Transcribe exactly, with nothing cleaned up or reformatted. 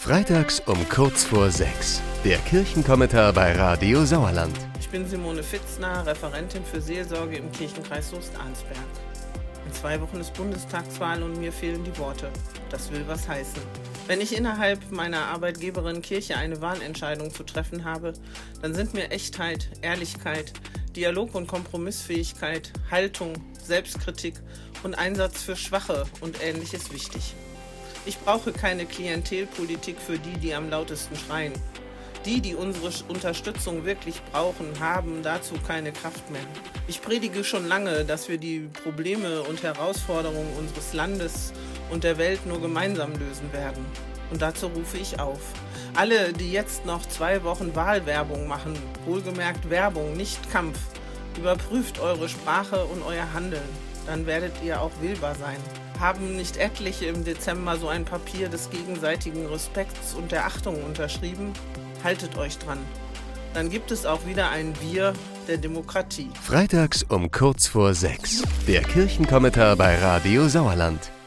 Freitags um kurz vor sechs. Der Kirchenkommentar bei Radio Sauerland. Ich bin Simone Fitzner, Referentin für Seelsorge im Kirchenkreis Soest-Arnsberg. In zwei Wochen ist Bundestagswahl und mir fehlen die Worte. Das will was heißen. Wenn ich innerhalb meiner Arbeitgeberin Kirche eine Wahlentscheidung zu treffen habe, dann sind mir Echtheit, Ehrlichkeit, Dialog und Kompromissfähigkeit, Haltung, Selbstkritik und Einsatz für Schwache und Ähnliches wichtig. Ich brauche keine Klientelpolitik für die, die am lautesten schreien. Die, die unsere Unterstützung wirklich brauchen, haben dazu keine Kraft mehr. Ich predige schon lange, dass wir die Probleme und Herausforderungen unseres Landes und der Welt nur gemeinsam lösen werden. Und dazu rufe ich auf. Alle, die jetzt noch zwei Wochen Wahlwerbung machen, wohlgemerkt Werbung, nicht Kampf, überprüft eure Sprache und euer Handeln. Dann werdet ihr auch wählbar sein. Haben nicht etliche im Dezember so ein Papier des gegenseitigen Respekts und der Achtung unterschrieben? Haltet euch dran. Dann gibt es auch wieder ein Wir der Demokratie. Freitags um kurz vor sechs. Der Kirchenkommentar bei Radio Sauerland.